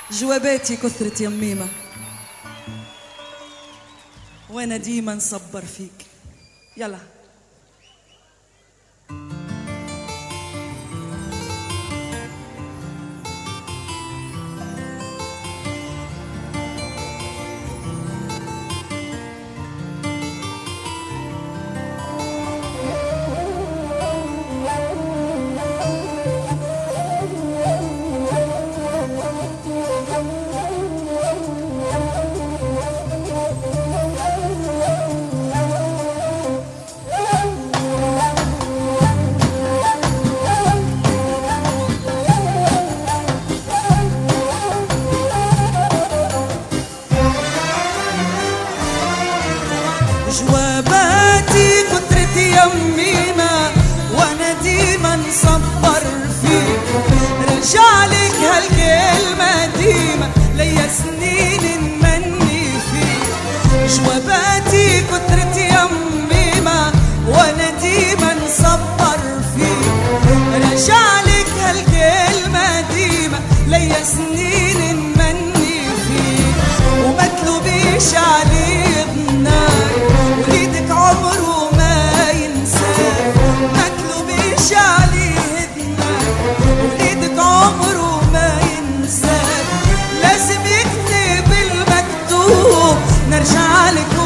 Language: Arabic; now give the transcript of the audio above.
جواباتي كثرت يميمة وانا ديما نصبر فيك. يلا جواباتي كترت يميمة وانا ديما نصبر فيك. رجعلك هالكلمة ديما ليا سنين نمني فيك. جواباتي كترت يميمة وانا ديما نصبر فيك. رجعلك هالكلمة ديما ليا سنين نمني فيك. وما تلوبيش عليه بنار وليدك عمره ما ينساك. ما تلوبيش عليه دماغ وليدك عمره ما ينساك. لازم يكتب المكتوب نرجع لك